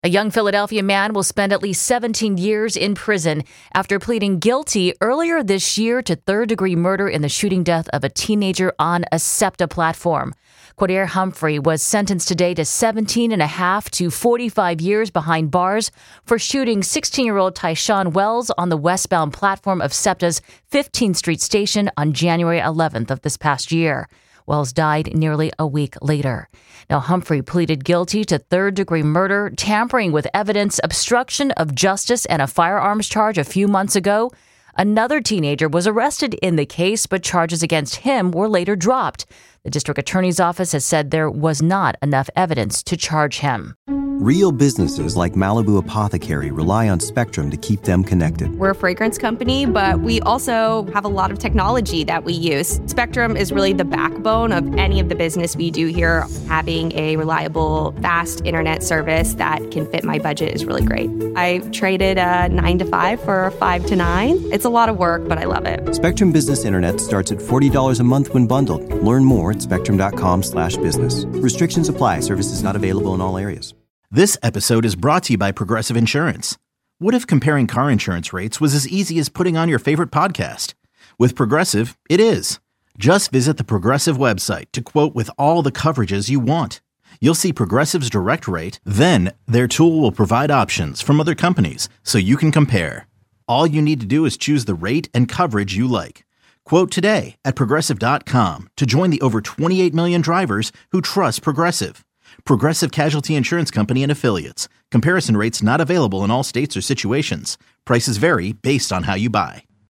A young Philadelphia man will spend at least 17 years in prison after pleading guilty earlier this year to third-degree murder in the shooting death of a teenager on a SEPTA platform. Quadir Humphrey was sentenced today to 17 and a half to 45 years behind bars for shooting 16-year-old Tyshawn Wells on the westbound platform of SEPTA's 15th Street station on January 11th of this past year. Wells died nearly a week later. Now, Humphrey pleaded guilty to third-degree murder, tampering with evidence, obstruction of justice, and a firearms charge a few months ago. Another teenager was arrested in the case, but charges against him were later dropped. The district attorney's office has said there was not enough evidence to charge him. Real businesses like Malibu Apothecary rely on Spectrum to keep them connected. We're a fragrance company, but we also have a lot of technology that we use. Spectrum is really the backbone of any of the business we do here. Having a reliable, fast internet service that can fit my budget is really great. I traded a 9 to 5 for a 5 to 9. It's a lot of work, but I love it. Spectrum Business Internet starts at $40 a month when bundled. Learn more at spectrum.com/business. Restrictions apply. Services not available in all areas. This episode is brought to you by Progressive Insurance. What if comparing car insurance rates was as easy as putting on your favorite podcast? With Progressive, it is. Just visit the Progressive website to quote with all the coverages you want. You'll see Progressive's direct rate, then their tool will provide options from other companies so you can compare. All you need to do is choose the rate and coverage you like. Quote today at Progressive.com to join the over 28 million drivers who trust Progressive. Progressive Casualty Insurance Company and Affiliates. Comparison rates not available in all states or situations. Prices vary based on how you buy.